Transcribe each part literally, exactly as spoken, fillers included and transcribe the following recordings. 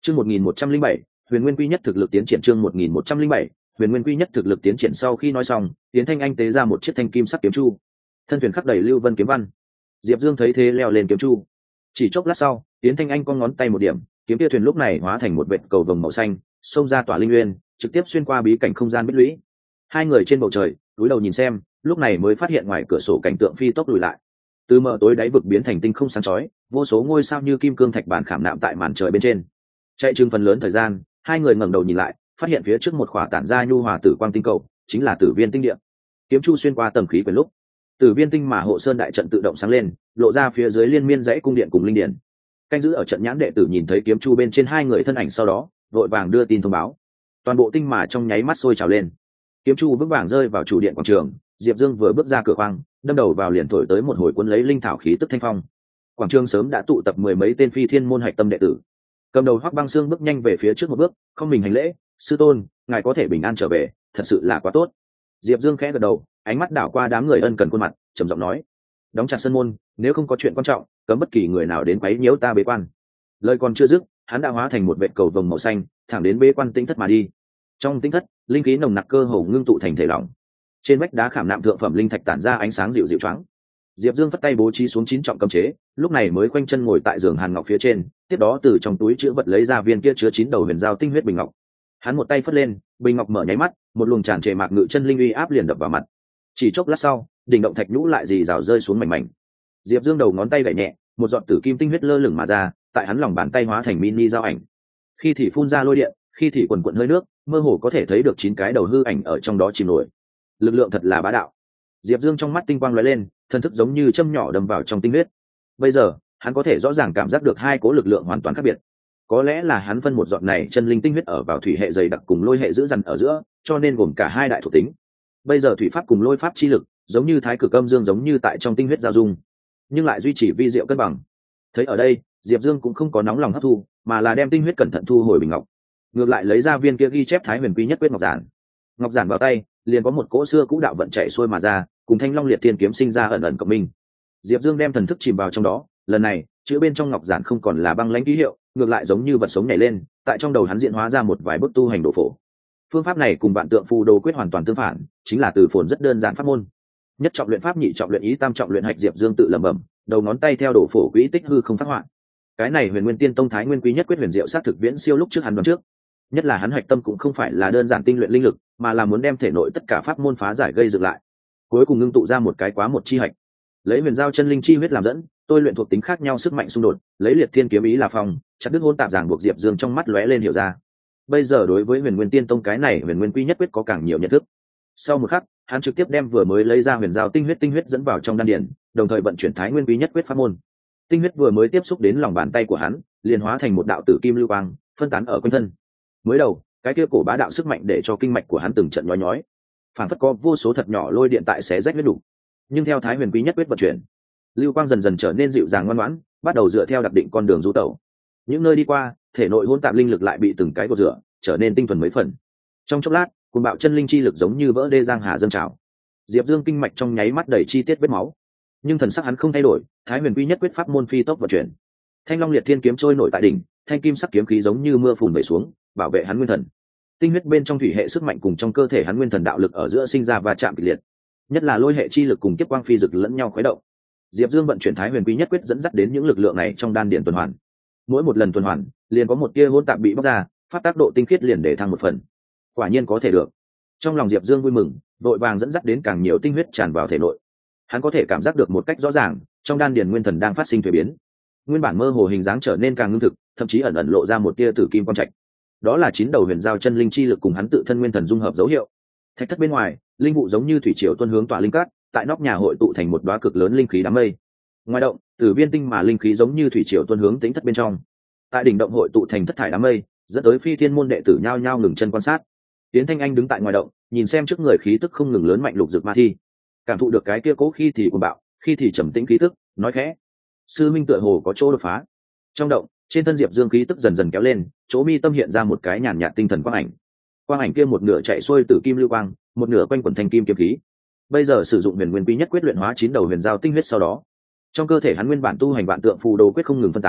Chương một nghìn một trăm linh bảy, Huyền Nguyên Quy Nhất thực lực tiến triển chương một nghìn một trăm linh bảy, Huyền Nguyên Quy Nhất thực lực tiến triển sau khi nói xong, Tiến Thanh Anh tế ra một chiếc thanh kim sắc kiếm chu. Thân thuyền khắc đầy lưu vân kiếm văn. Diệp Dương thấy thế leo lên kiếm chu. Chỉ chốc lát sau, Tiến Thanh Anh cong ngón tay một điểm, kiếm kia thuyền lúc này hóa thành một vệt cầu vồng màu xanh, xông ra tỏa linh nguyên, trực tiếp xuyên qua bí cảnh không gian bích lũy. Hai người trên bầu trời, cúi đầu nhìn xem, lúc này mới phát hiện ngoài cửa sổ cảnh tượng phi tốc lùi lại. Từ mờ tối đáy vực biến thành tinh không sáng chói, vô số ngôi sao như kim cương thạch bản khảm nạm tại màn trời bên trên. Chạy chừng phần lớn thời gian, hai người ngẩng đầu nhìn lại, phát hiện phía trước một khỏa tản ra nhu hòa tử quang tinh cầu, chính là Tử Viên tinh địa. Kiếm chu xuyên qua tầng khí quyển lúc, Tử Viên tinh mà hộ sơn đại trận tự động sáng lên, lộ ra phía dưới liên miên dãy cung điện cùng linh điện. Canh giữ ở trận nhãn đệ tử nhìn thấy kiếm chu bên trên hai người thân ảnh sau đó, vội vàng đưa tin thông báo. Toàn bộ tinh mà trong nháy mắt sôi trào lên. Kiếm chu vững vàng rơi vào chủ điện quảng trường, Diệp Dương vừa bước ra cửa khoang, đâm đầu vào liền thổi tới một hồi cuốn lấy linh thảo khí tức thanh phong. Quảng trường sớm đã tụ tập mười mấy tên phi thiên môn hạch tâm đệ tử. Cầm đầu Hoắc Băng Xương bước nhanh về phía trước một bước, không mình hành lễ, sư tôn, ngài có thể bình an trở về, thật sự là quá tốt. Diệp Dương khẽ gật đầu, ánh mắt đảo qua đám người ân cần khuôn mặt, trầm giọng nói: đóng chặt sân môn, nếu không có chuyện quan trọng, cấm bất kỳ người nào đến quấy nhiễu ta bế quan. Lời còn chưa dứt, hắn đã hóa thành một vệt cầu vồng màu xanh, thẳng đến bế quan tinh thất mà đi. Trong tinh thất, linh khí nồng nặc cơ hồ ngưng tụ thành thể lỏng. Trên vách đá khảm nạm thượng phẩm linh thạch tản ra ánh sáng dịu dịu choáng. Diệp Dương phất tay bố trí xuống chín trọng cấm chế, lúc này mới khoanh chân ngồi tại giường hàn ngọc phía trên, tiếp đó từ trong túi chứa vật lấy ra viên kia chứa chín đầu huyền giao tinh huyết bình ngọc. Hắn một tay phất lên, bình ngọc mở nháy mắt, một luồng tràn trề mạc ngự chân linh uy áp liền đập vào mặt. Chỉ chốc lát sau, đỉnh động thạch nhũ lại rì rào rơi xuống mảnh mảnh. Diệp Dương đầu ngón tay gảy nhẹ, một giọt tử kim tinh huyết lơ lửng mà ra, tại hắn lòng bàn tay hóa thành mini giao ảnh. Khi thì phun ra lôi điện, khi thì quần quần hơi nước, mơ hồ có thể thấy được chín cái đầu hư ảnh ở trong đó chìm nổi. Lực lượng thật là bá đạo. Diệp Dương trong mắt tinh quang lóe lên, thần thức giống như châm nhỏ đâm vào trong tinh huyết. Bây giờ, hắn có thể rõ ràng cảm giác được hai cố lực lượng hoàn toàn khác biệt. Có lẽ là hắn phân một giọt này chân linh tinh huyết ở vào thủy hệ dày đặc cùng lôi hệ giữ dằn ở giữa, cho nên gồm cả hai đại thuộc tính. Bây giờ thủy pháp cùng lôi pháp chi lực, giống như thái cực âm dương giống như tại trong tinh huyết giao dung, nhưng lại duy trì vi diệu cân bằng. Thấy ở đây, Diệp Dương cũng không có nóng lòng hấp thu, mà là đem tinh huyết cẩn thận thu hồi bình ngọc. Ngược lại lấy ra viên kia ghi chép Thái Huyền Quy Nhất quyết ngọc giản. Ngọc giản vào tay, liền có một cỗ xưa cũ đạo vận chạy xuôi mà ra, cùng Thanh Long Liệt Thiên kiếm sinh ra ẩn ẩn cộng minh. Diệp Dương đem thần thức chìm vào trong đó, lần này, chữ bên trong ngọc giản không còn là băng lãnh ký hiệu, ngược lại giống như vật sống nhảy lên, tại trong đầu hắn diễn hóa ra một vài bức tu hành đồ phổ. Phương pháp này cùng Vạn Tượng Phù Đồ quyết hoàn toàn tương phản, chính là từ phồn rất đơn giản pháp môn. Nhất trọng luyện pháp, nhị trọng luyện ý, tam trọng luyện hạch. Diệp Dương tự lẩm bẩm, đầu ngón tay theo đồ phổ quỹ tích hư không phát họa. Cái này Huyền Nguyên Tiên Tông Thái Nguyên Quy Nhất quyết huyền diệu sát thực viễn siêu lúc trước hắn đoán trước. Nhất là hắn hạch tâm cũng không phải là đơn giản tinh luyện linh lực, mà là muốn đem thể nội tất cả pháp môn phá giải gây dựng lại, cuối cùng ngưng tụ ra một cái quá một chi hạch. Lấy huyền giao chân linh chi huyết làm dẫn, tôi luyện thuộc tính khác nhau sức mạnh xung đột, lấy liệt thiên kiếm ý là phòng, chặt đứt hôn tạp giảng buộc. Diệp Dương trong mắt lóe lên hiểu ra. Bây giờ đối với Huyền Nguyên Tiên Tông cái này Huyền Nguyên Quy Nhất quyết có càng nhiều nhận thức. Sau một khắc, hắn trực tiếp đem vừa mới lấy ra huyền giao tinh huyết tinh huyết dẫn vào trong đan điển, đồng thời vận chuyển Thái Nguyên Quy Nhất quyết pháp môn. Tinh huyết vừa mới tiếp xúc đến lòng bàn tay của hắn, liền hóa thành một đạo tử kim lưu quang, phân tán ở quanh thân. Mới đầu, cái kia cổ bá đạo sức mạnh để cho kinh mạch của hắn từng trận nhói nhói, phản phất có vô số thật nhỏ lôi điện tại xé rách huyết đủ. Nhưng theo Thái Huyền Quy Nhất quyết vận chuyển, lưu quang dần dần trở nên dịu dàng ngoan ngoãn, bắt đầu dựa theo đặc định con đường du tẩu. Những nơi đi qua, thể nội hỗn tạp linh lực lại bị từng cái cột rửa, trở nên tinh thuần mấy phần. Trong chốc lát, cuồng bạo chân linh chi lực giống như vỡ đê giang hà dâng trào. Diệp Dương kinh mạch trong nháy mắt đầy chi tiết vết máu, nhưng thần sắc hắn không thay đổi. Thái Huyền Quy Nhất quyết pháp môn phi tốc vận chuyển. Thanh Long Liệt Thiên kiếm trôi nổi tại đỉnh, thanh kim sắc kiếm khí giống như mưa phùn vẩy xuống, bảo vệ hắn nguyên thần. Tinh huyết bên trong thủy hệ sức mạnh cùng trong cơ thể hắn nguyên thần đạo lực ở giữa sinh ra va chạm kịch liệt, nhất là lôi hệ chi lực cùng kiếp quang phi dực lẫn nhau khuấy động. Diệp Dương vận chuyển Thái Huyền Quy Nhất quyết dẫn dắt đến những lực lượng này trong đan điển tuần hoàn. Mỗi một lần tuần hoàn, liền có một tia hỗn tạp bị bóc ra, pháp tác độ tinh khiết liền để thăng một phần. Quả nhiên có thể được. Trong lòng Diệp Dương vui mừng, vội vàng dẫn dắt đến càng nhiều tinh huyết tràn vào thể nội. Hắn có thể cảm giác được một cách rõ ràng, trong đan điển nguyên thần đang phát sinh thay biến. Nguyên bản mơ hồ hình dáng trở nên càng ngưng thực, thậm chí ẩn ẩn lộ ra một tia tử kim quang trạch. Đó là chín đầu huyền giao chân linh chi lực cùng hắn tự thân nguyên thần dung hợp dấu hiệu. Thạch thất bên ngoài, linh vụ giống như thủy triều tuôn hướng tỏa linh cát, tại nóc nhà hội tụ thành một đóa cực lớn linh khí đám mây. Ngoài động, Tử Viên tinh mà linh khí giống như thủy triều tuôn hướng tính thất bên trong. Tại đỉnh động hội tụ thành thất thải đám mây, dẫn tới phi thiên môn đệ tử nhao nhao ngừng chân quan sát. Tiến Thanh Anh đứng tại ngoài động, nhìn xem trước người khí tức không ngừng lớn mạnh lục dược ma thi, cảm thụ được cái kia cố khi thì cuồng bạo, khi thì trầm tĩnh khí tức, nói khẽ: sư minh tựa hồ có chỗ đột phá. Trong động, trên thân Diệp Dương khí tức dần dần kéo lên, chỗ mi tâm hiện ra một cái nhàn nhạt tinh thần quang ảnh. Quang ảnh kia một nửa chạy xuôi từ kim lưu quang, một nửa quanh quẩn thành kim kiếm khí. Bây giờ sử dụng Huyền Nguyên Quy Nhất quyết luyện hóa chín đầu huyền giao tinh huyết sau đó, trong cơ thể hắn nguyên bản tu hành Vạn Tượng Phù Đồ quyết không ngừng phân tán,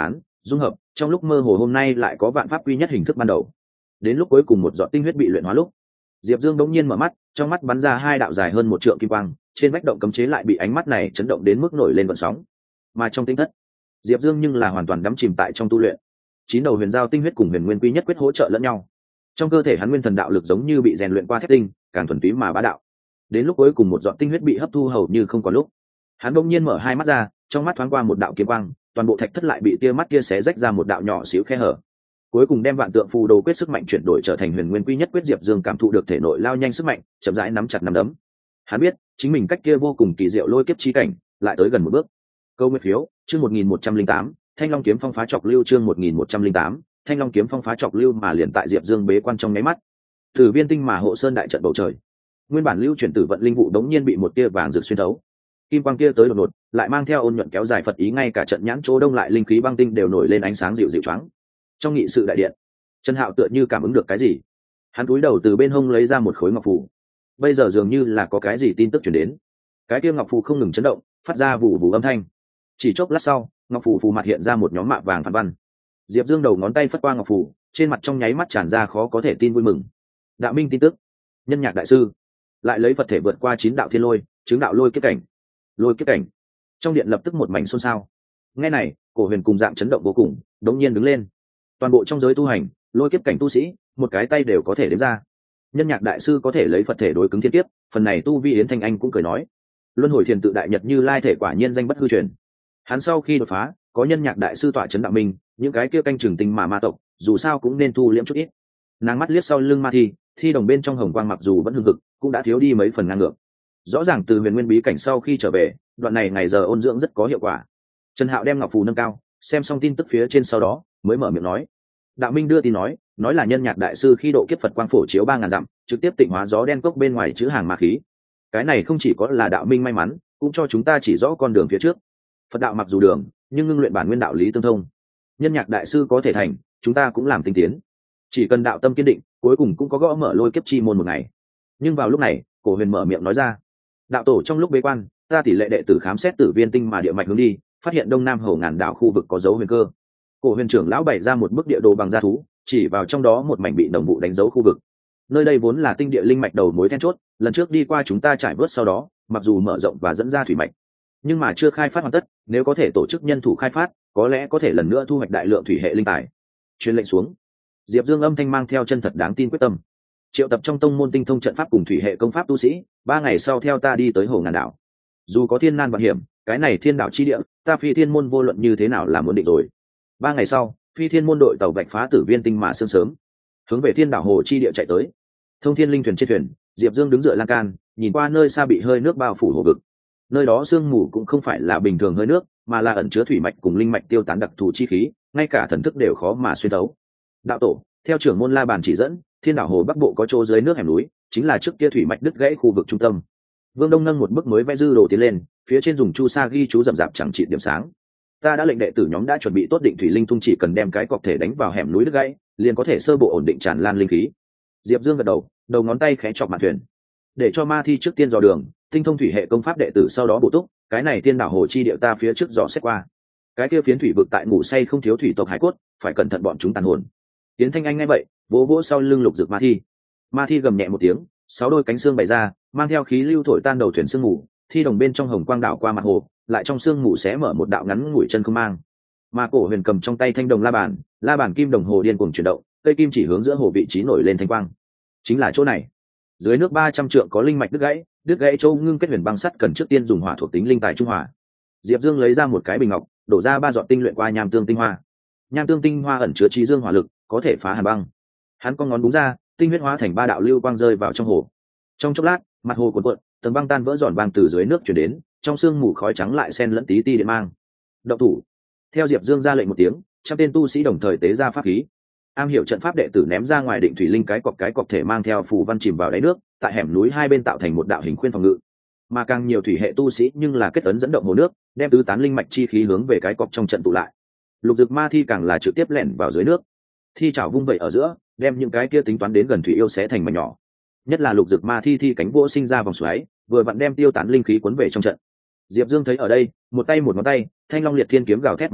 dung hợp trong lúc mơ hồ hôm nay lại có vạn pháp quy nhất hình thức ban đầu. Đến lúc cuối cùng một giọt tinh huyết bị luyện hóa lúc, Diệp Dương bỗng nhiên mở mắt, trong mắt bắn ra hai đạo dài hơn một trượng kim quang, trên vách động cấm chế lại bị ánh mắt này chấn động đến mức nổi lên vận sóng. Mà trong tinh thất, Diệp Dương nhưng là hoàn toàn đắm chìm tại trong tu luyện. Chín đầu huyền giao tinh huyết cùng huyền nguyên quy nhất quyết hỗ trợ lẫn nhau. Trong cơ thể hắn nguyên thần đạo lực giống như bị rèn luyện qua thép tinh, càng thuần túy mà bá đạo. Đến lúc cuối cùng một giọt tinh huyết bị hấp thu hầu như không còn lúc, hắn bỗng nhiên mở hai mắt ra, trong mắt thoáng qua một đạo kiếm quang, toàn bộ thạch thất lại bị tia mắt kia xé rách ra một đạo nhỏ xíu khe hở. Cuối cùng đem vạn tượng phù đồ quyết sức mạnh chuyển đổi trở thành huyền nguyên quy nhất quyết. Diệp Dương cảm thụ được thể nội lao nhanh sức mạnh, chậm rãi nắm chặt nắm đấm. Hắn biết chính mình cách kia vô cùng kỳ diệu lôi kiếp chi cảnh lại tới gần một bước. Câu nguyên phiếu chương một nghìn một trăm linh tám, Thanh Long kiếm phong phá trọc lưu. Chương một nghìn một trăm linh tám, Thanh Long kiếm phong phá trọc lưu. Mà liền tại Diệp Dương bế quan trong nháy mắt, Tử Viên tinh mà hộ sơn đại trận bầu trời, nguyên bản lưu chuyển tử vận linh vụ đống nhiên bị một tia vàng rực xuyên thấu. Kim quang kia tới đột ngột, lại mang theo ôn nhuận kéo dài Phật ý, ngay cả trận nhãn chỗ đông lại linh khí băng tinh đều nổi lên ánh sáng dịu dịu choáng. Trong nghị sự đại điện, Trần Hạo tựa như cảm ứng được cái gì, hắn cúi đầu từ bên hông lấy ra một khối ngọc phù. Bây giờ dường như là có cái gì tin tức truyền đến. Cái kia ngọc phù không ngừng chấn động, phát ra vụ vụ âm thanh. Chỉ chốc lát sau, ngọc phù phù mặt hiện ra một nhóm mạ vàng phản văn. Diệp Dương đầu ngón tay phất qua ngọc phù, trên mặt trong nháy mắt tràn ra khó có thể tin vui mừng. Đạo minh tin tức, Nhân Nhạc đại sư lại lấy Phật thể vượt qua chín đạo thiên lôi, chứng đạo lôi kiếp cảnh. Lôi kiếp cảnh. Trong điện lập tức một mảnh xôn xao. Nghe này, Cổ Huyền cùng dạng chấn động vô cùng, đống nhiên đứng lên. Toàn bộ trong giới tu hành, lôi kiếp cảnh tu sĩ, một cái tay đều có thể đếm ra. Nhân Nhạc đại sư có thể lấy Phật thể đối cứng thiên kiếp, phần này tu vi Yến Thanh Anh cũng cười nói, luân hồi thiền tự đại nhật Như Lai thể quả nhiên danh bất hư truyền. Hắn sau khi đột phá, có Nhân Nhạc đại sư tọa chấn đạo minh, những cái kia canh chừng tình mà ma tộc, dù sao cũng nên thu liễm chút ít. Nàng mắt liếc sau lưng ma thi, thi đồng bên trong hồng quang mặc dù vẫn hưng hực, cũng đã thiếu đi mấy phần ngang ngược. Rõ ràng từ huyền nguyên bí cảnh sau khi trở về, đoạn này ngày giờ ôn dưỡng rất có hiệu quả. Trần Hạo đem ngọc phù nâng cao, xem xong tin tức phía trên sau đó mới mở miệng nói, đạo minh đưa tin nói nói là Nhân Nhạc đại sư khi độ kiếp Phật quang phổ chiếu ba ngàn dặm, trực tiếp tịnh hóa gió đen cốc bên ngoài chữ hàng ma khí. Cái này không chỉ có là đạo minh may mắn, cũng cho chúng ta chỉ rõ con đường phía trước. Phật đạo mặc dù đường, nhưng ngưng luyện bản nguyên đạo lý tương thông. Nhân Nhạc đại sư có thể thành, chúng ta cũng làm tinh tiến. Chỉ cần đạo tâm kiên định, cuối cùng cũng có gõ mở lôi kiếp chi môn một ngày. Nhưng vào lúc này, Cổ Huyền mở miệng nói ra, đạo tổ trong lúc bế quan, ta tỷ lệ đệ tử khám xét Tử Viên tinh mà địa mạch hướng đi, phát hiện đông nam hầu ngàn đảo khu vực có dấu huyền cơ. Cổ Huyền trưởng lão bày ra một bức địa đồ bằng da thú, chỉ vào trong đó một mảnh bị đồng vụ đánh dấu khu vực. Nơi đây vốn là tinh địa linh mạch đầu mối then chốt, lần trước đi qua chúng ta trải vớt sau đó, mặc dù mở rộng và dẫn ra thủy mạch, nhưng mà chưa khai phát hoàn tất, nếu có thể tổ chức nhân thủ khai phát, có lẽ có thể lần nữa thu hoạch đại lượng thủy hệ linh tài. Truyền lệnh xuống. Diệp Dương âm thanh mang theo chân thật đáng tin quyết tâm. Triệu tập trong tông môn tinh thông trận pháp cùng thủy hệ công pháp tu sĩ, ba ngày sau theo ta đi tới hồ ngàn đảo. Dù có thiên nan vạn hiểm, cái này thiên đảo chi địa, ta Phi Thiên môn vô luận như thế nào là muốn định rồi. Ba ngày sau, Phi Thiên môn đội tàu vạch phá Tử Viên tinh mà sương sớm, hướng về thiên đảo hồ chi địa chạy tới. Thông thiên linh thuyền trên thuyền, Diệp Dương đứng dựa lan can, nhìn qua nơi xa bị hơi nước bao phủ hồ vực. Nơi đó sương mù cũng không phải là bình thường hơi nước, mà là ẩn chứa thủy mạch cùng linh mạch tiêu tán đặc thù chi khí, ngay cả thần thức đều khó mà xuyên thấu. Đạo tổ, theo trưởng môn La Bàn chỉ dẫn, thiên đảo hồ bắc bộ có chỗ dưới nước hẻm núi, chính là trước kia thủy mạch đứt gãy khu vực trung tâm. Vương Đông nâng một bức mới vẽ dư đồ tiến lên, phía trên dùng chu sa ghi chú rậm rạp chẳng trị điểm sáng. Ta đã lệnh đệ tử nhóm đã chuẩn bị tốt định thủy linh tung, chỉ cần đem cái cọc thể đánh vào hẻm núi đứt gãy, liền có thể sơ bộ ổn định tràn lan linh khí. Diệp Dương gật đầu, đầu ngón tay khẽ chọc mạn thuyền, để cho ma thi trước tiên dò đường, tinh thông thủy hệ công pháp đệ tử sau đó bổ túc. Cái này thiên đảo hồ chi địa ta phía trước dò xét qua, cái kia phiến thủy vực tại ngủ say không thiếu thủy tộc hải cốt, phải cẩn thận bọn chúng tàn hồn. Tiến Thanh Anh nghe vậy, vỗ vỗ sau lưng lục dực ma thi. Ma thi gầm nhẹ một tiếng, sáu đôi cánh xương bày ra, mang theo khí lưu thổi tan đầu thuyền sương mù, thi đồng bên trong hồng quang đảo qua mặt hồ, lại trong sương mù xé mở một đạo ngắn ngủi chân không mang. Mà Cổ Huyền cầm trong tay thanh đồng la bàn, la bàn kim đồng hồ điên cuồng chuyển động, cây kim chỉ hướng giữa hồ vị trí nổi lên thanh quang. Chính là chỗ này. Dưới nước ba trăm trượng có linh mạch đứt gãy, đứt gãy châu ngưng kết huyền băng sắt cần trước tiên dùng hỏa thuộc tính linh tài trung hòa. Diệp Dương lấy ra một cái bình ngọc, đổ ra ba giọt tinh luyện qua nham tương tinh hoa. Nham tương tinh hoa ẩn chứa trí dương hỏa lực, có thể phá hàn băng. Hắn con ngón búng ra, tinh huyết hóa thành ba đạo lưu quang rơi vào trong hồ. Trong chốc lát, mặt hồ cuộn cuộn, tầng băng tan vỡ giòn vang từ dưới nước chuyển đến, trong sương mù khói trắng lại xen lẫn tí ti điện mang. Động thủ. Theo Diệp Dương ra lệnh một tiếng, trăm tên tu sĩ đồng thời tế ra pháp khí. Am hiểu trận pháp đệ tử ném ra ngoài định thủy linh cái cọc cái cọc thể mang theo phù văn chìm vào đáy nước, tại hẻm núi hai bên tạo thành một đạo hình khuyên phòng ngự. Mà càng nhiều thủy hệ tu sĩ nhưng là kết ấn dẫn động hồ nước, đem tứ tán linh mạch chi khí hướng về cái cọc trong trận tụ lại. Lục dực ma thi càng là trực tiếp lẻn vào dưới nước, thi chảo vung vẩy ở giữa, đem những cái kia tính toán đến gần thủy yêu xé thành mảnh nhỏ. Nhất là lục dực ma thi thi cánh vỗ sinh ra vòng xoáy, vừa vặn đem tiêu tán linh khí cuốn về trong trận. Diệp Dương thấy ở đây, một tay một ngón tay, thanh long liệt thiên kiếm gào thét mà ra,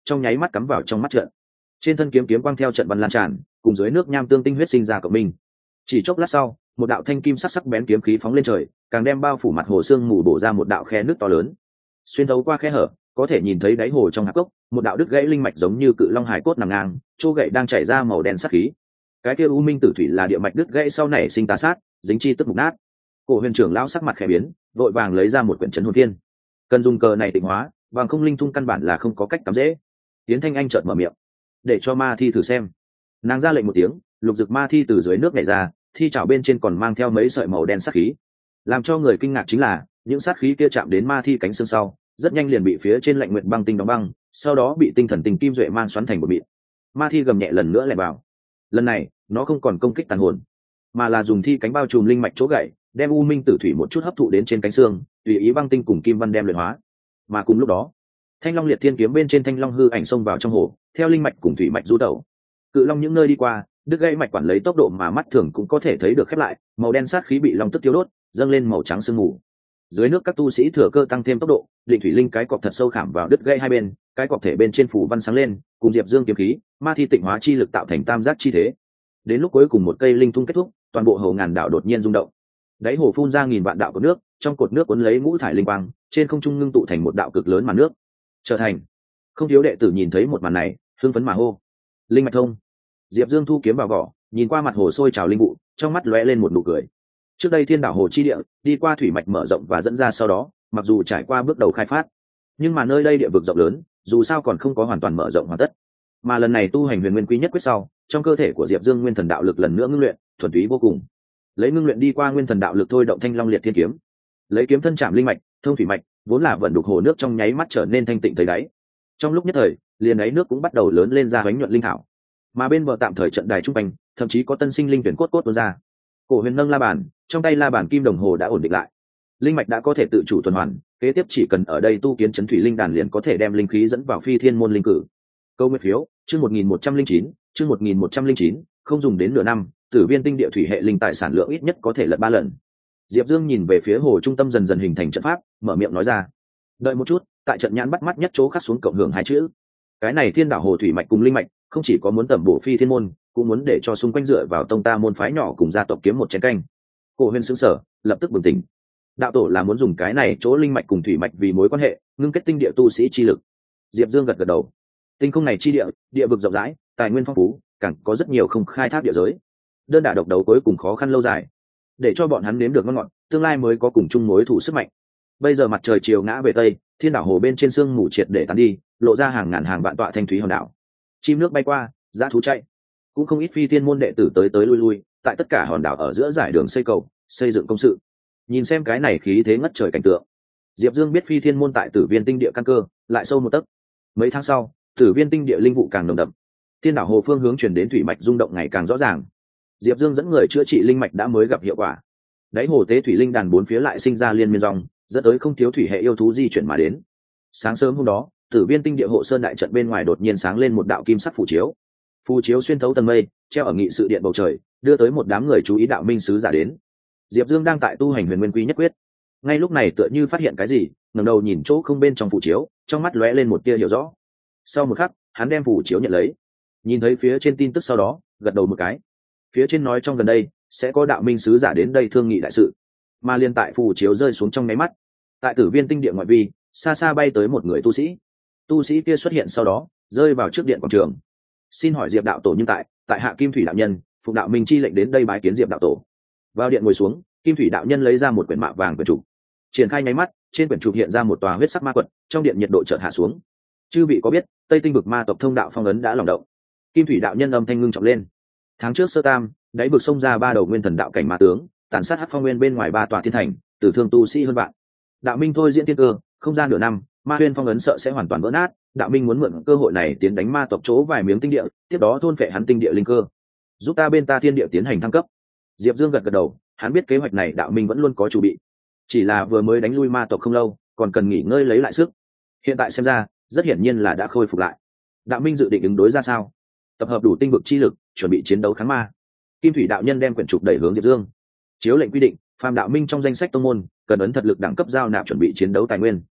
trong nháy mắt cắm vào trong mắt trận. Trên thân kiếm kiếm quang theo trận văn lan tràn, cùng dưới nước nham tương tinh huyết sinh ra cộng minh. Chỉ chốc lát sau, một đạo thanh kim sắc sắc bén kiếm khí phóng lên trời, càng đem bao phủ mặt hồ xương mù bổ ra một đạo khe nước to lớn. Xuyên thấu qua khe hở, có thể nhìn thấy đáy hồ trong hạp cốc, một đạo đứt gãy linh mạch giống như cự long hải cốt nằm ngang, chỗ gậy đang chảy ra màu đen sắc khí. Cái kia u minh tử thủy là địa mạch đứt gãy sau này sinh tà sát, dính chi tức mục nát. Cổ Huyền trưởng lão sắc mặt khẽ biến, vội vàng lấy ra một quyển trấn hồn thiên. Cần dùng cờ này tịnh hóa, vàng không linh thung căn bản là không có cách cắm dễ. Tiến Thanh Anh chợt mở miệng, để cho ma thi thử xem. Nàng ra lệnh một tiếng, lục dực ma thi từ dưới nước nhảy ra, thi chảo bên trên còn mang theo mấy sợi màu đen sát khí. Làm cho người kinh ngạc chính là, những sát khí kia chạm đến ma thi cánh xương sau, rất nhanh liền bị phía trên lạnh nguyện băng tinh đóng băng, sau đó bị tinh thần tình kim duệ mang xoắn thành một mịn. Ma thi gầm nhẹ lần nữa lẻn vào. Lần này, nó không còn công kích tàn hồn, mà là dùng thi cánh bao trùm linh mạch chỗ gãy, đem u minh tử thủy một chút hấp thụ đến trên cánh xương, tùy ý băng tinh cùng kim văn đem luyện hóa. Mà cùng lúc đó, thanh long liệt thiên kiếm bên trên thanh long hư ảnh xông vào trong hồ, theo linh mạch cùng thủy mạch du tẩu. Cự long những nơi đi qua, đứt gãy mạch quản lấy tốc độ mà mắt thường cũng có thể thấy được khép lại, màu đen sát khí bị long tức tiêu đốt, dâng lên màu trắng sương mù. Dưới nước các tu sĩ thừa cơ tăng thêm tốc độ, định thủy linh cái cọp thật sâu khảm vào đứt gãy hai bên, cái cọp thể bên trên phủ văn sáng lên, cùng diệp dương kiếm khí, ma thi tịnh hóa chi lực tạo thành tam giác chi thế. Đến lúc cuối cùng một cây linh thung kết thúc, toàn bộ hồ ngàn đảo đột nhiên rung động. Đáy hồ phun ra nghìn vạn đạo cột nước, trong cột nước cuốn lấy ngũ thải linh quang, trên không trung ngưng tụ thành một đạo cực lớn màn nước. Trở thành. Không thiếu đệ tử nhìn thấy một màn này, hưng phấn mà hô: linh mạch thông! Diệp Dương thu kiếm vào vỏ, nhìn qua mặt hồ sôi trào linh vụ, trong mắt lóe lên một nụ cười. Trước đây Thiên Đảo Hồ chi địa, đi qua thủy mạch mở rộng và dẫn ra sau đó, mặc dù trải qua bước đầu khai phát, nhưng mà nơi đây địa vực rộng lớn, dù sao còn không có hoàn toàn mở rộng hoàn tất. Mà lần này tu hành Huyền Nguyên Quy Nhất Quyết sau, trong cơ thể của Diệp Dương nguyên thần đạo lực lần nữa ngưng luyện, thuần túy vô cùng. Lấy ngưng luyện đi qua nguyên thần đạo lực thôi động thanh long liệt thiên kiếm, lấy kiếm thân chạm linh mạch, thông thủy mạch, vốn là vận đục hồ nước trong nháy mắt trở nên thanh tịnh thấy đáy. Trong lúc nhất thời, liền ấy nước cũng bắt đầu lớn lên ra bánh nhuận linh thảo. Mà bên bờ tạm thời trận đài trung quanh, thậm chí có tân sinh linh tuyển cốt cốt tuôn ra. Cổ Huyền nâng la bàn, trong tay la bàn kim đồng hồ đã ổn định lại. Linh mạch đã có thể tự chủ tuần hoàn, kế tiếp chỉ cần ở đây tu kiến trấn thủy linh đàn liền có thể đem linh khí dẫn vào phi thiên môn linh cử. Câu nguyện phiếu, chương một nghìn một trăm linh chín, chương một nghìn một trăm linh chín, không dùng đến nửa năm, Tử Viên tinh địa thủy hệ linh tài sản lượng ít nhất có thể lật ba lần. Diệp Dương nhìn về phía hồ trung tâm dần dần hình thành trận pháp, mở miệng nói ra: đợi một chút, tại trận nhãn bắt mắt nhất chỗ khắc xuống cộng hưởng hai chữ. Cái này Thiên Đảo Hồ thủy mạch cùng linh mạch, không chỉ có muốn tẩm bổ phi thiên môn, cũng muốn để cho xung quanh dựa vào tông ta môn phái nhỏ cùng gia tộc kiếm một chén canh. Cổ Huyền sững sờ, lập tức bừng tỉnh. Đạo tổ là muốn dùng cái này chỗ linh mạch cùng thủy mạch vì mối quan hệ, ngưng kết tinh địa tu sĩ chi lực. Diệp Dương gật gật đầu. Tinh không này chi địa, địa vực rộng rãi, tài nguyên phong phú, càng có rất nhiều không khai thác địa giới. Đơn đả độc đấu cuối cùng khó khăn lâu dài, để cho bọn hắn nếm được ngon ngọt, tương lai mới có cùng chung mối thủ sức mạnh. Bây giờ mặt trời chiều ngã về tây, Thiên Đảo Hồ bên trên sương mù triệt để tán đi, lộ ra hàng ngàn hàng vạn tọa thanh thúy hòn đảo. Chim nước bay qua, dã thú chạy, cũng không ít phi thiên môn đệ tử tới tới lui lui, tại tất cả hòn đảo ở giữa giải đường xây cầu, xây dựng công sự. Nhìn xem cái này khí thế ngất trời cảnh tượng, Diệp Dương biết phi thiên môn tại Tử Viên tinh địa căn cơ lại sâu một tấc. Mấy tháng sau, Tử Viên tinh địa linh vụ càng nồng đậm, Thiên Đảo Hồ phương hướng chuyển đến thủy mạch rung động ngày càng rõ ràng. Diệp Dương dẫn người chữa trị linh mạch đã mới gặp hiệu quả. Đáy hồ tế thủy linh đàn bốn phía lại sinh ra liên miên rong, dẫn tới không thiếu thủy hệ yêu thú di chuyển mà đến. Sáng sớm hôm đó, Tử Viên tinh địa hộ sơn đại trận bên ngoài đột nhiên sáng lên một đạo kim sắc phù chiếu. Phù chiếu xuyên thấu tầng mây, treo ở nghị sự điện bầu trời, đưa tới một đám người chú ý đạo minh sứ giả đến. Diệp Dương đang tại tu hành Huyền Nguyên Quy Nhất Quyết. Ngay lúc này tựa như phát hiện cái gì, ngẩng đầu nhìn chỗ không bên trong phù chiếu, trong mắt lóe lên một tia hiểu rõ. Sau một khắc, hắn đem phù chiếu nhận lấy, nhìn thấy phía trên tin tức sau đó, gật đầu một cái. Phía trên nói trong gần đây sẽ có đạo minh sứ giả đến đây thương nghị đại sự. Mà liên tại phù chiếu rơi xuống trong nháy mắt, tại Tử Viên tinh địa ngoại vi, xa xa bay tới một người tu sĩ. Tu sĩ kia xuất hiện sau đó, rơi vào trước điện quảng trường. Xin hỏi Diệp đạo tổ nhưng tại, tại hạ Kim Thủy đạo nhân, phục đạo minh chi lệnh đến đây bái kiến Diệp đạo tổ. Vào điện ngồi xuống, Kim Thủy đạo nhân lấy ra một quyển mạ vàng quyển trục, triển khai nháy mắt, trên quyển trục hiện ra một tòa huyết sắc ma quật, trong điện nhiệt độ chợt hạ xuống. Chư vị có biết, Tây Tinh vực ma tộc thông đạo phong ấn đã lòng động. Kim Thủy đạo nhân âm thanh ngưng trọng lên. Tháng trước sơ tam, đáy vực xông ra ba đầu nguyên thần đạo cảnh ma tướng, tàn sát hắc phong nguyên bên ngoài ba tòa thiên thành, tử thương tu sĩ hơn vạn. Đạo minh thôi diễn tiên cơ, không gian nửa năm, ma huyên phong ấn sợ sẽ hoàn toàn vỡ nát. Đạo minh muốn mượn cơ hội này tiến đánh ma tộc chỗ vài miếng tinh địa, tiếp đó thôn phệ hắn tinh địa linh cơ, giúp ta bên ta thiên địa tiến hành thăng cấp. Diệp Dương gật gật đầu, hắn biết kế hoạch này đạo minh vẫn luôn có chuẩn bị, chỉ là vừa mới đánh lui ma tộc không lâu, còn cần nghỉ ngơi lấy lại sức. Hiện tại xem ra, rất hiển nhiên là đã khôi phục lại. Đạo minh dự định ứng đối ra sao? Tập hợp đủ tinh vực chi lực, chuẩn bị chiến đấu kháng ma. Kim Thủy đạo nhân đem quyển trục đẩy hướng Diệp Dương. Chiếu lệnh quy định, phàm đạo minh trong danh sách tông môn, cần ấn thật lực đẳng cấp giao nạp chuẩn bị chiến đấu tài nguyên.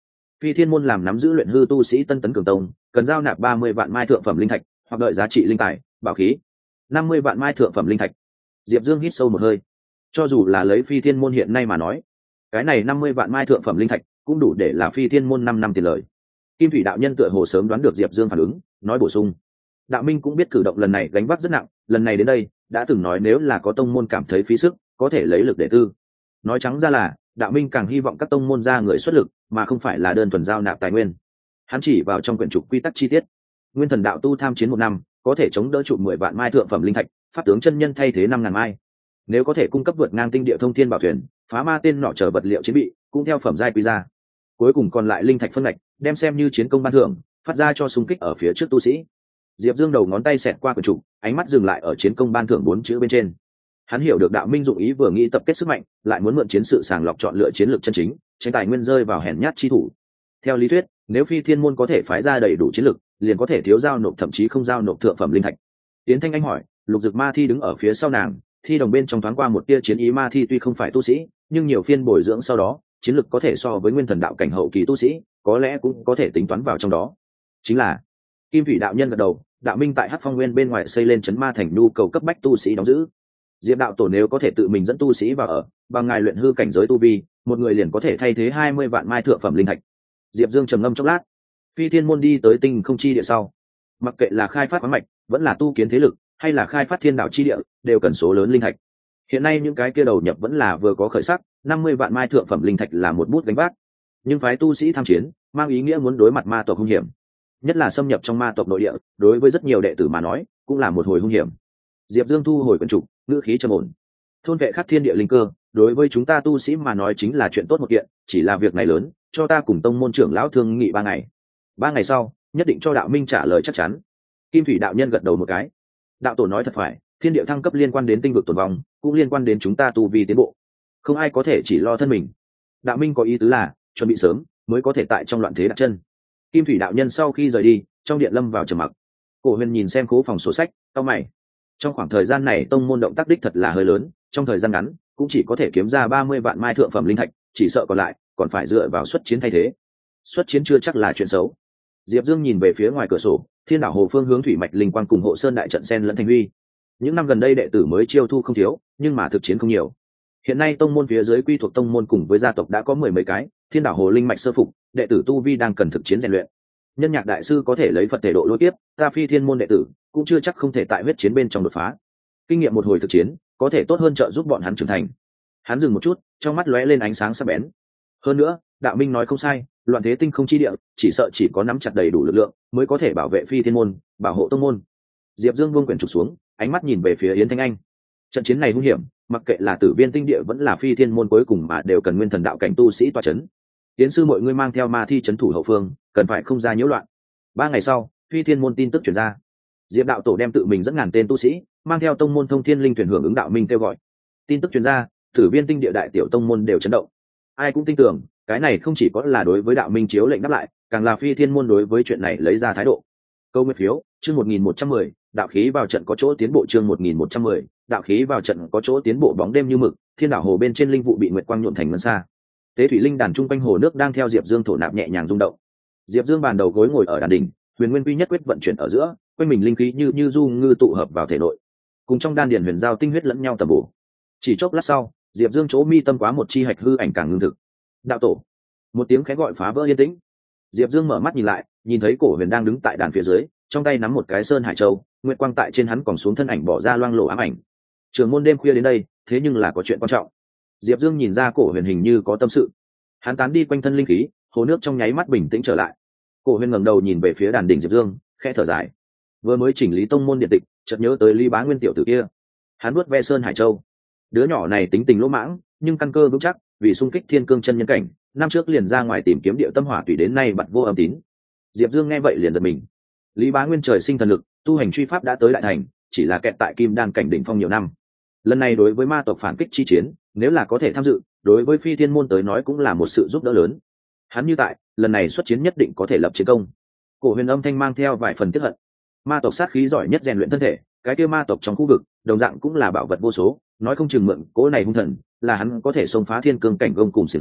Phi thiên môn làm nắm giữ luyện hư tu sĩ tân tấn cường tông, cần giao nạp ba mươi vạn mai thượng phẩm linh thạch hoặc đợi giá trị linh tài bảo khí, năm mươi vạn mai thượng phẩm linh thạch. Diệp Dương hít sâu một hơi. Cho dù là lấy Phi thiên môn hiện nay mà nói, cái này năm mươi vạn mai thượng phẩm linh thạch cũng đủ để là Phi thiên môn năm năm tiền lời. Kim thủy đạo nhân tựa hồ sớm đoán được Diệp Dương phản ứng, nói bổ sung: đạo minh cũng biết cử động lần này gánh vác rất nặng, lần này đến đây đã từng nói nếu là có tông môn cảm thấy phí sức có thể lấy lực để tư. Nói trắng ra là đạo minh càng hy vọng các tông môn ra người xuất lực mà không phải là đơn thuần giao nạp tài nguyên. Hắn chỉ vào trong quyển trục quy tắc chi tiết: nguyên thần đạo tu tham chiến một năm có thể chống đỡ trụ mười vạn mai thượng phẩm linh thạch, pháp tướng chân nhân thay thế năm ngàn mai. Nếu có thể cung cấp vượt ngang tinh địa thông thiên bảo thuyền, phá ma tên nọ chờ vật liệu chiến bị cũng theo phẩm giai quy ra. Cuối cùng còn lại linh thạch phân ngạch đem xem như chiến công ban thưởng, phát ra cho xung kích ở phía trước tu sĩ. Diệp Dương đầu ngón tay xẹt qua quyển trục, ánh mắt dừng lại ở chiến công ban thưởng bốn chữ bên trên. Hắn hiểu được đạo minh dụng ý vừa nghĩ tập kết sức mạnh, lại muốn mượn chiến sự sàng lọc chọn lựa chiến lược chân chính, tránh tài nguyên rơi vào hèn nhát chi thủ. Theo lý thuyết, nếu Phi thiên môn có thể phái ra đầy đủ chiến lược, liền có thể thiếu giao nộp thậm chí không giao nộp thượng phẩm linh thạch. Tiến Thanh Anh hỏi, Lục Dực Ma Thi đứng ở phía sau nàng, thi đồng bên trong thoáng qua một tia chiến ý. Ma Thi tuy không phải tu sĩ, nhưng nhiều phiên bồi dưỡng sau đó, chiến lược có thể so với nguyên thần đạo cảnh hậu kỳ tu sĩ, có lẽ cũng có thể tính toán vào trong đó. Chính là Kim thủy đạo nhân gật đầu, đạo minh tại Hắc Phong Nguyên bên ngoài xây lên trấn ma thành nhu cầu cấp bách tu sĩ đóng giữ. Diệp đạo tổ nếu có thể tự mình dẫn tu sĩ vào ở, bằng ngài luyện hư cảnh giới tu vi, một người liền có thể thay thế hai mươi vạn mai thượng phẩm linh thạch. Diệp Dương trầm ngâm chốc lát. Phi thiên môn đi tới tinh không chi địa sau, mặc kệ là khai phát khoáng mạch, vẫn là tu kiến thế lực, hay là khai phát thiên đạo chi địa, đều cần số lớn linh thạch. Hiện nay những cái kia đầu nhập vẫn là vừa có khởi sắc, năm mươi vạn mai thượng phẩm linh thạch là một bút gánh vác. Nhưng phái tu sĩ tham chiến, mang ý nghĩa muốn đối mặt ma tộc hung hiểm, nhất là xâm nhập trong ma tộc nội địa, đối với rất nhiều đệ tử mà nói, cũng là một hồi hung hiểm. Diệp Dương thu hồi quyển trục, ngữ khí trầm ổn. Thôn vệ khắc thiên địa linh cơ, đối với chúng ta tu sĩ mà nói chính là chuyện tốt một kiện, chỉ là việc này lớn, cho ta cùng tông môn trưởng lão thương nghị ba ngày. Ba ngày sau, nhất định cho đạo minh trả lời chắc chắn. Kim thủy đạo nhân gật đầu một cái. Đạo tổ nói thật phải, thiên địa thăng cấp liên quan đến tinh vực tồn vong, cũng liên quan đến chúng ta tu vi tiến bộ. Không ai có thể chỉ lo thân mình. Đạo minh có ý tứ là chuẩn bị sớm, mới có thể tại trong loạn thế đặt chân. Kim thủy đạo nhân sau khi rời đi, trong điện lâm vào trầm mặc. Cổ Huyền nhìn xem khố phòng sổ sách, cau mày. Trong khoảng thời gian này tông môn động tác đích thật là hơi lớn, trong thời gian ngắn cũng chỉ có thể kiếm ra ba mươi vạn mai thượng phẩm linh thạch, chỉ sợ còn lại còn phải dựa vào xuất chiến thay thế. Xuất chiến chưa chắc là chuyện xấu. Diệp Dương nhìn về phía ngoài cửa sổ, thiên đảo hồ phương hướng thủy mạch linh quang cùng hộ sơn đại trận sen lẫn thành huy. Những năm gần đây đệ tử mới chiêu thu không thiếu, nhưng mà thực chiến không nhiều. Hiện nay tông môn phía dưới quy thuộc tông môn cùng với gia tộc đã có mười mấy cái, thiên đảo hồ linh mạch sơ phục, đệ tử tu vi đang cần thực chiến rèn luyện. Nhân Nhạc đại sư có thể lấy Phật thể độ lôi tiếp, ta Phi thiên môn đệ tử cũng chưa chắc không thể tại huyết chiến bên trong đột phá. Kinh nghiệm một hồi thực chiến, có thể tốt hơn trợ giúp bọn hắn trưởng thành. Hắn dừng một chút, trong mắt lóe lên ánh sáng sắc bén. Hơn nữa, đạo minh nói không sai, loạn thế tinh không chi địa, chỉ sợ chỉ có nắm chặt đầy đủ lực lượng mới có thể bảo vệ Phi thiên môn, bảo hộ tông môn. Diệp Dương buông quyển trục xuống, ánh mắt nhìn về phía Yến Thanh Anh. Trận chiến này hung hiểm, mặc kệ là Tử Viên tinh địa vẫn là Phi thiên môn cuối cùng mà đều cần nguyên thần đạo cảnh tu sĩ tọa chấn. Yến sư mọi người mang theo ma thi trấn thủ hậu phương, cần phải không ra nhiễu loạn. Ba ngày sau, Phi thiên môn tin tức truyền ra. Diệp đạo tổ đem tự mình dẫn ngàn tên tu sĩ, mang theo tông môn thông thiên linh thuyền hưởng ứng đạo minh kêu gọi. Tin tức truyền ra, Tử Viên tinh địa đại tiểu tông môn đều chấn động. Ai cũng tin tưởng, cái này không chỉ có là đối với đạo minh chiếu lệnh đáp lại, càng là Phi thiên môn đối với chuyện này lấy ra thái độ. Câu nguyên phiếu, chương một nghìn một trăm mười, đạo khí vào trận có chỗ tiến bộ. Chương một nghìn một trăm mười, đạo khí vào trận có chỗ tiến bộ. Bóng đêm như mực, thiên đảo hồ bên trên linh vụ bị nguyệt quang nhuộm thành ngân xa. Tế thủy linh đàn trung quanh hồ nước đang theo Diệp Dương thổ nạp nhẹ nhàng rung động. Diệp Dương bàn đầu gối ngồi ở đàn đỉnh, huyền nguyên quy nhất quyết vận chuyển ở giữa, quanh mình linh khí như như du ngư tụ hợp vào thể nội, cùng trong đan điền huyền giao tinh huyết lẫn nhau tầm bổ. Chỉ chốc lát sau, Diệp Dương chỗ mi tâm quá một chi hạch hư ảnh càng ngưng thực. Đạo tổ, một tiếng khẽ gọi phá vỡ yên tĩnh. Diệp Dương mở mắt nhìn lại, nhìn thấy Cổ Huyền đang đứng tại đàn phía dưới, trong tay nắm một cái sơn hải châu, nguyệt quang tại trên hắn còn xuống thân ảnh bỏ ra loang lổ ám ảnh. Trường môn đêm khuya đến đây, thế nhưng là có chuyện quan trọng. Diệp Dương nhìn ra Cổ Huyền hình như có tâm sự. Hắn tán đi quanh thân linh khí, hồ nước trong nháy mắt bình tĩnh trở lại. Cổ Huyền ngẩng đầu nhìn về phía đàn đỉnh Diệp Dương, khẽ thở dài. Vừa mới chỉnh lý tông môn điện tịch, chợt nhớ tới Lý Bá Nguyên tiểu tử kia. Hắn nuốt ve sơn hải châu. Đứa nhỏ này tính tình lỗ mãng, nhưng căn cơ vững chắc, vì xung kích thiên cương chân nhân cảnh, năm trước liền ra ngoài tìm kiếm địa tâm hỏa tùy đến nay bật vô âm tín. Diệp Dương nghe vậy liền giật mình. Lý Bá Nguyên trời sinh thần lực, tu hành truy pháp đã tới đại thành, chỉ là kẹt tại kim đan cảnh đỉnh phong nhiều năm. Lần này đối với ma tộc phản kích chi chiến, nếu là có thể tham dự, đối với Phi thiên môn tới nói cũng là một sự giúp đỡ lớn. Hắn như tại, lần này xuất chiến nhất định có thể lập chiến công. Cổ Huyền âm thanh mang theo vài phần tiếc hận. Ma tộc sát khí giỏi nhất rèn luyện thân thể, cái kia ma tộc trong khu vực, đồng dạng cũng là bảo vật vô số, nói không chừng mượn cỗ này hung thần, là hắn có thể xông phá thiên cương cảnh gông cùng xiển xích,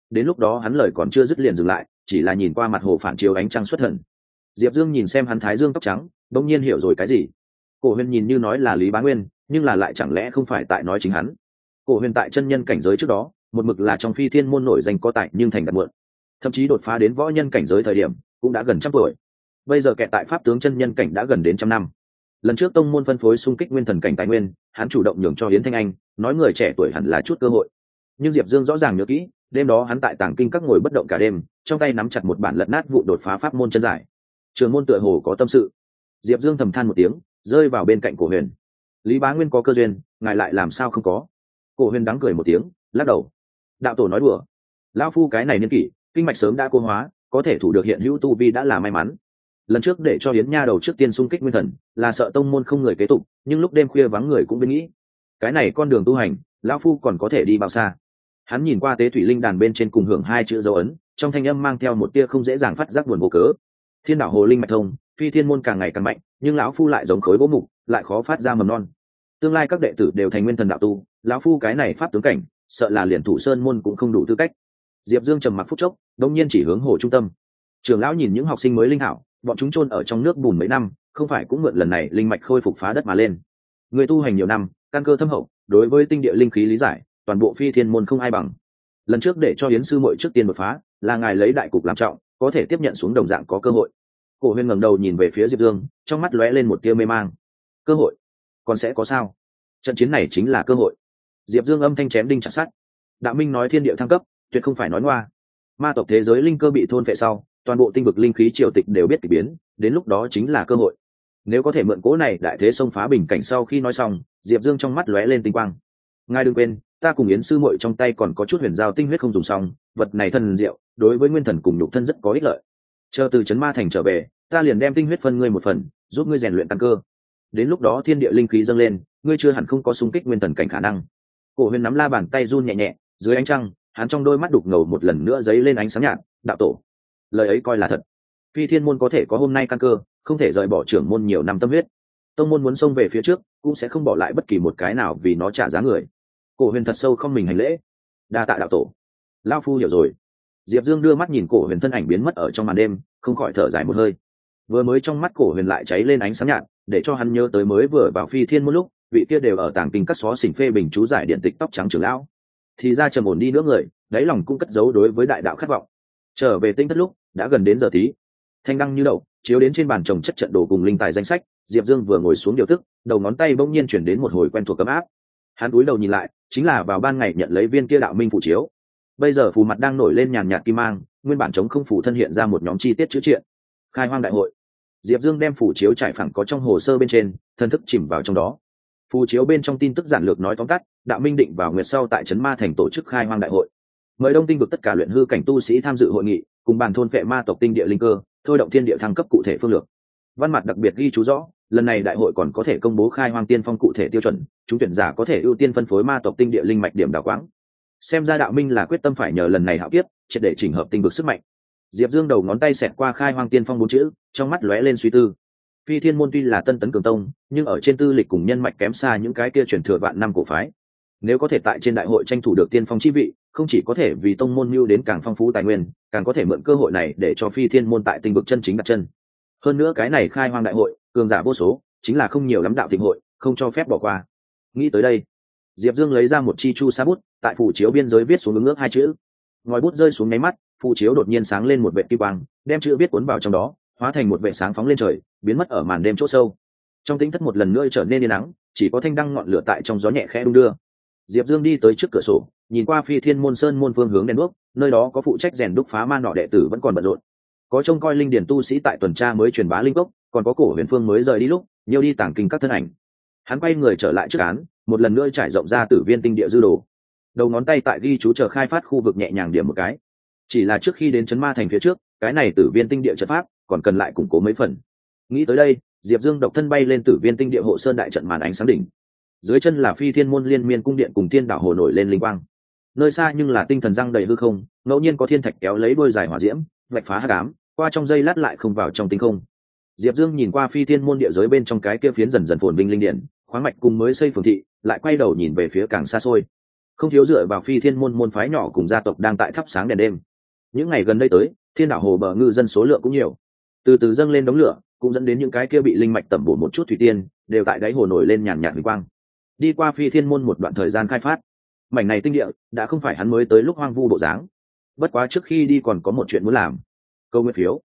đến lúc đó hắn lời còn chưa dứt liền dừng lại, chỉ là nhìn qua mặt hồ phản chiếu ánh trăng xuất thần. Diệp Dương nhìn xem hắn thái dương tóc trắng, bỗng nhiên hiểu rồi cái gì. Cổ Huyền nhìn như nói là Lý Bá Nguyên, nhưng là lại chẳng lẽ không phải tại nói chính hắn. Cổ Huyền tại chân nhân cảnh giới trước đó, một mực là trong phi thiên môn nổi danh có tài nhưng thành đạt muộn, thậm chí đột phá đến võ nhân cảnh giới thời điểm cũng đã gần trăm tuổi. Bây giờ kẹt tại pháp tướng chân nhân cảnh đã gần đến trăm năm. Lần trước tông môn phân phối xung kích nguyên thần cảnh tài nguyên, hắn chủ động nhường cho Yến Thanh Anh, nói người trẻ tuổi hẳn là chút cơ hội. Nhưng Diệp Dương rõ ràng nhớ kỹ, đêm đó hắn tại tàng kinh các ngồi bất động cả đêm, trong tay nắm chặt một bản lật nát vụ đột phá pháp môn chân giải. Trường môn tựa hồ có tâm sự. Diệp Dương thầm than một tiếng, rơi vào bên cạnh Cổ Huyền. Lý Bá Nguyên có cơ duyên, ngài lại làm sao không có? Cổ Huyền đắng cười một tiếng, lắc đầu. Đạo tổ nói đùa, lão phu cái này niên kỷ, kinh mạch sớm đã cô hóa, có thể thủ được hiện hữu tu vi đã là may mắn. Lần trước để cho Yến Nha đầu trước tiên xung kích nguyên thần, là sợ tông môn không người kế tục, nhưng lúc đêm khuya vắng người cũng bên nghĩ, cái này con đường tu hành, lão phu còn có thể đi bao xa? Hắn nhìn qua tế thủy linh đàn bên trên cùng hưởng hai chữ dấu ấn, trong thanh âm mang theo một tia không dễ dàng phát giác buồn vô cớ. Thiên đảo hồ linh mạch thông, phi thiên môn càng ngày càng mạnh, nhưng lão phu lại giống khối gỗ mục, lại khó phát ra mầm non. Tương lai các đệ tử đều thành nguyên thần đạo tu, lão phu cái này pháp tướng cảnh, sợ là liền thủ sơn môn cũng không đủ tư cách. Diệp Dương trầm mặc phút chốc, đột nhiên chỉ hướng hồ trung tâm. Trường lão nhìn những học sinh mới linh hảo, bọn chúng chôn ở trong nước bùn mấy năm, không phải cũng mượn lần này linh mạch khôi phục phá đất mà lên. Người tu hành nhiều năm, căn cơ thâm hậu, đối với tinh địa linh khí lý giải, toàn bộ phi thiên môn không ai bằng. Lần trước để cho Yến sư muội trước tiên đột phá, là ngài lấy đại cục làm trọng, có thể tiếp nhận xuống đồng dạng có cơ hội. Cổ Huyền ngẩng đầu nhìn về phía Diệp Dương, trong mắt lóe lên một tia mê mang. Cơ hội? Còn sẽ có sao? Trận chiến này chính là cơ hội. Diệp Dương âm thanh chém đinh chặt sắt. Đạo Minh nói thiên địa thăng cấp, tuyệt không phải nói ngoa. Ma tộc thế giới linh cơ bị thôn phệ sau, toàn bộ tinh vực linh khí triều tịch đều biết kỳ biến, đến lúc đó chính là cơ hội. Nếu có thể mượn cỗ này đại thế xông phá bình cảnh. Sau khi nói xong, Diệp Dương trong mắt lóe lên tinh quang. Ngài đừng quên, ta cùng Yến sư muội trong tay còn có chút huyền giao tinh huyết không dùng xong, vật này thần diệu, đối với nguyên thần cùng nhục thân rất có ích lợi. Chờ từ trấn ma thành trở về, ta liền đem tinh huyết phân ngươi một phần, giúp ngươi rèn luyện tăng cơ. Đến lúc đó thiên địa linh khí dâng lên, ngươi chưa hẳn không có xung kích nguyên thần cảnh khả năng. Cổ Huyền nắm la bàn tay run nhẹ nhẹ, dưới ánh trăng, hắn trong đôi mắt đục ngầu một lần nữa giấy lên ánh sáng nhạt. Đạo tổ, lời ấy coi là thật. Phi thiên môn có thể có hôm nay căn cơ, không thể rời bỏ trưởng môn nhiều năm tâm huyết. Tông môn muốn xông về phía trước, cũng sẽ không bỏ lại bất kỳ một cái nào vì nó trả giá người. Cổ Huyền thật sâu không mình hành lễ. Đa tạ đạo tổ, lão phu hiểu rồi. Diệp Dương đưa mắt nhìn Cổ Huyền thân ảnh biến mất ở trong màn đêm, không khỏi thở dài một hơi. Vừa mới trong mắt Cổ Huyền lại cháy lên ánh sáng nhạt, để cho hắn nhớ tới mới vừa vào phi thiên môn lúc, vị kia đều ở tàng kinh các xó xỉnh phê bình chú giải điện tịch tóc trắng trưởng lão. Thì ra trầm ổn đi nữa người, đáy lòng cũng cất giấu đối với đại đạo khát vọng. Trở về tinh thất lúc, đã gần đến giờ tí. Thanh đăng như đậu, chiếu đến trên bàn chồng chất trận đồ cùng linh tài danh sách. Diệp Dương vừa ngồi xuống điều tức, đầu ngón tay bỗng nhiên chuyển đến một hồi quen thuộc ấm áp. Hắn cúi đầu nhìn lại, chính là vào ban ngày nhận lấy viên kia đạo minh phù chiếu. Bây giờ phù mặt đang nổi lên nhàn nhạt kim mang, nguyên bản chống không phù thân hiện ra một nhóm chi tiết chữ triện. Khai hoang đại hội. Diệp Dương đem phù chiếu trải phẳng có trong hồ sơ bên trên, thân thức chìm vào trong đó. Phù chiếu bên trong tin tức giản lược nói tóm tắt, đạo minh định vào nguyệt sau tại trấn ma thành tổ chức khai hoang đại hội, mời đông tinh vực tất cả luyện hư cảnh tu sĩ tham dự hội nghị, cùng bàn thôn phệ ma tộc tinh địa linh cơ, thôi động thiên địa thăng cấp cụ thể phương lược. Văn mặt đặc biệt ghi chú rõ, lần này đại hội còn có thể công bố khai hoang tiên phong cụ thể tiêu chuẩn, chúng tuyển giả có thể ưu tiên phân phối ma tộc tinh địa linh mạch điểm đào quáng. Xem ra đạo minh là quyết tâm phải nhờ lần này hạo kiếp, triệt để chỉnh hợp tinh vực sức mạnh. Diệp Dương đầu ngón tay xẹt qua khai hoang tiên phong bốn chữ, trong mắt lóe lên suy tư. Phi thiên môn tuy là tân tấn cường tông, nhưng ở trên tư lịch cùng nhân mạch kém xa những cái kia truyền thừa vạn năm cổ phái. Nếu có thể tại trên đại hội tranh thủ được tiên phong chi vị, không chỉ có thể vì tông môn mưu đến càng phong phú tài nguyên, càng có thể mượn cơ hội này để cho phi thiên môn tại tinh vực chân chính đặt chân. Hơn nữa cái này khai hoang đại hội, cường giả vô số, chính là không nhiều lắm đạo thịnh hội, không cho phép bỏ qua. Nghĩ tới đây, Diệp Dương lấy ra một chi chu sa bút, tại phủ chiếu biên giới viết xuống ứng ước hai chữ. Ngòi bút rơi xuống nháy mắt, phù chiếu đột nhiên sáng lên một vệt kim quang, đem chữ viết cuốn vào trong đó, hóa thành một vệt sáng phóng lên trời, biến mất ở màn đêm chỗ sâu. Trong tĩnh thất một lần nữa trở nên yên nắng, chỉ có thanh đăng ngọn lửa tại trong gió nhẹ khẽ đung đưa. Diệp Dương đi tới trước cửa sổ, nhìn qua phi thiên môn sơn môn phương hướng đèn đuốc, nơi đó có phụ trách rèn đúc phá ma nọ đệ tử vẫn còn bận rộn, có trông coi linh điển tu sĩ tại tuần tra mới truyền bá linh cốc, còn có cổ huyền phương mới rời đi lúc nhiều đi tàng kinh các thân ảnh. Hắn quay người trở lại trước án, một lần nữa trải rộng ra tử viên tinh địa dư đồ, đầu ngón tay tại ghi chú chờ khai phát khu vực nhẹ nhàng điểm một cái. Chỉ là trước khi đến trấn ma thành phía trước, cái này tử viên tinh địa trận pháp còn cần lại củng cố mấy phần. Nghĩ tới đây, Diệp Dương độc thân bay lên tử viên tinh địa hộ sơn đại trận màn ánh sáng đỉnh. Dưới chân là phi thiên môn liên miên cung điện cùng thiên đảo hồ nổi lên linh quang. Nơi xa nhưng là tinh thần răng đầy hư không, ngẫu nhiên có thiên thạch kéo lấy đôi dài hỏa diễm, vạch phá hắc ám, qua trong giây lát lại không vào trong tinh không. Diệp Dương nhìn qua phi thiên môn địa giới bên trong cái kia phiến dần dần phồn vinh linh điện, khoáng mạch cùng mới xây phường thị, lại quay đầu nhìn về phía càng xa xôi. không thiếu dựa vào phi thiên môn môn phái nhỏ cùng gia tộc đang tại thắp sáng đèn đêm. Những ngày gần đây tới, thiên đảo hồ bờ ngư dân số lượng cũng nhiều, từ từ dâng lên đống lửa, cũng dẫn đến những cái kia bị linh mạch tẩm bổ một chút thủy tiên đều tại đáy hồ nổi lên nhàn nhạt huỳnh quang. Đi qua phi thiên môn một đoạn thời gian khai phát, mảnh này tinh địa đã không phải hắn mới tới lúc hoang vu bộ dáng. Bất quá trước khi đi còn có một chuyện muốn làm. Câu nguyên phiếu,